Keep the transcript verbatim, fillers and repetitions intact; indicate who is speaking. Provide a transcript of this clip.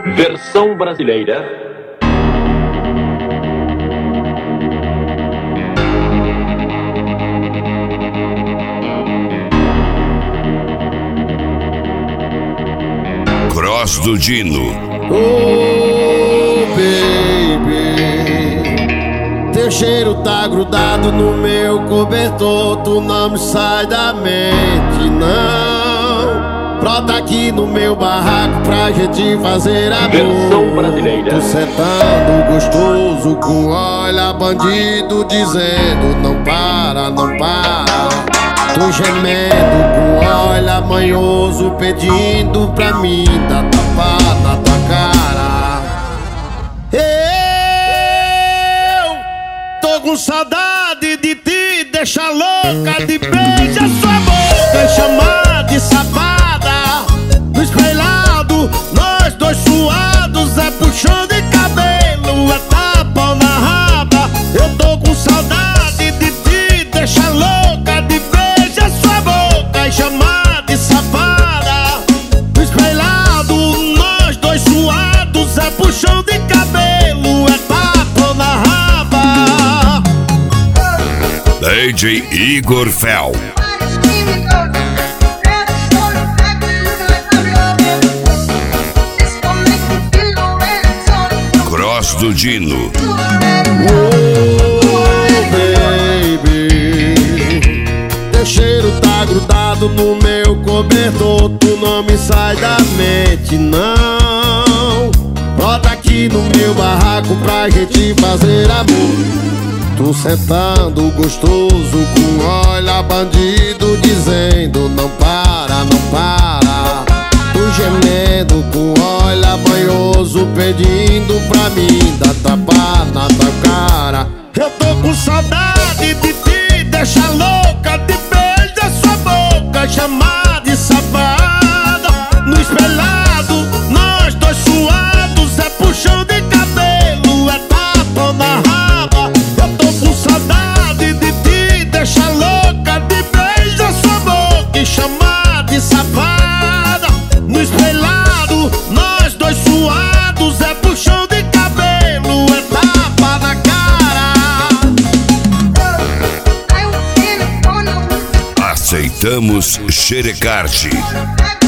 Speaker 1: Versão brasileira.
Speaker 2: Cross do Dino.
Speaker 3: Oh, baby, teu cheiro tá grudado no meu cobertor. Tu não me sai da mente, não. Brota aqui no meu barraco pra gente fazer amor.
Speaker 1: Versão brasileira.
Speaker 3: Tu sentando gostoso com olha bandido dizendo não para, não para. Tu gemendo com olha manhoso pedindo pra mim dar tapa na tua cara. Eu tô com saudade de te deixar louca, de beijar sua boca e chamar de safada. No espelhado, nós dois suados, é puxão de cabelo, é tapa na raba. Eu tô com saudade de te deixar louca, de beijar sua boca e chamar de safada. No espelhado, nós dois suados, é puxão de cabelo, é tapa na raba.
Speaker 2: D J Igor Fel. Cross do Dino.
Speaker 3: Oh, baby, teu cheiro tá grudado no meu cobertor. Tu não me sai da mente, não. Brota aqui no meu barraco pra gente fazer amor. Tu sentando gostoso com olha bandido dizendo não para, não para. Tu gemendo com olha banhoso pedindo pra mim dar tapa na tua cara. Eu tô com saudade de te deixar louca, de beijar sua boca, chamar de safada. No espelhado, nós dois suados, é puxão de cabelo, é tapa na raba. Eu tô com saudade de te deixar louca, de beijar sua boca e chamar de safada. No espelhado, nós dois suados, é puxão de cabelo, é tapa na cara.
Speaker 2: Aceitamos Xerecarte.